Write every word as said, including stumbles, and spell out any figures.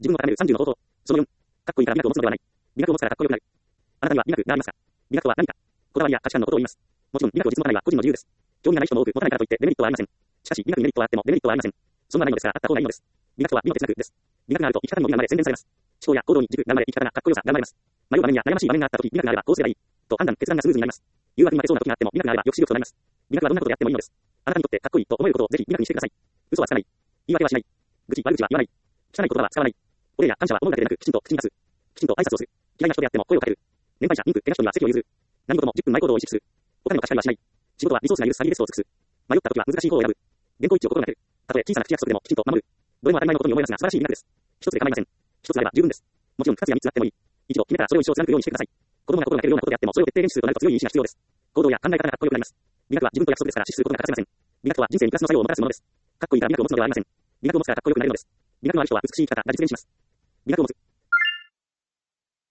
自分を高めるさんじゅうの方法。そのよん、かっこいいから美学を持つのではない。美学を持つからかっこよくなる。あなたには美学がありますか？美学とは何か。こだわりや価値観のことを言います。もちろん美学を実持たないは個人の自由です。興味がない人も多く持たないからといってデメリットはありません。しかし美学にメリットはあってもデメリットはありません。そんなないのですからあった方がいいのです。美学は美の哲学です。美学があると生き方にも美がまで洗練されます。思考や行動に軸がまで生き方がかっこよさが生まれます。迷う場面や悩ましい場面があったとき美学があればこうすればいい。と判断決断がスムーズになります。誘惑に負けそうな時があっても美学があれば抑止力となります。美学はどんなことであってもいいのです。あなたにとってかっこいいと思えることをぜひ美学にしてください。嘘はつかない。言い訳はしない。愚痴悪口は言わない。汚い言葉は使わない。お礼や感謝は思うだけでなくきちんと口に出す。きちんと挨拶をする。嫌いな人であっても声をかける。年配者、妊婦、怪我人には席を譲る。何事もじゅっぷん前行動を意識する。お金の貸し借りはしない。仕事はリソースが許す限りベストを尽くす。迷った時は難しい方を選ぶ。原稿一致を心がける。たとえ小さな口約束でもきちんと守る。どれも当たり前のことに思いますが素晴らしい美学です。一つで構いません。一つあれば十分です。もちろん二つや三つあってもいい。一度決めたらそれを一生貫くようにしてください。子供が心がけるようなことであってもそれを徹底練習するとなると強い意志が必要です。行動や考え方がかっこよくなります。美学は自分と約束ですから死守することが欠かせません。美学とは人生にプラスの作用をもたらすものです。かっこいいから美学を持つのではありません。美学を持つからかっこよくなれるのです。美学のある人は美しい生き方が実現します。美学を持つ。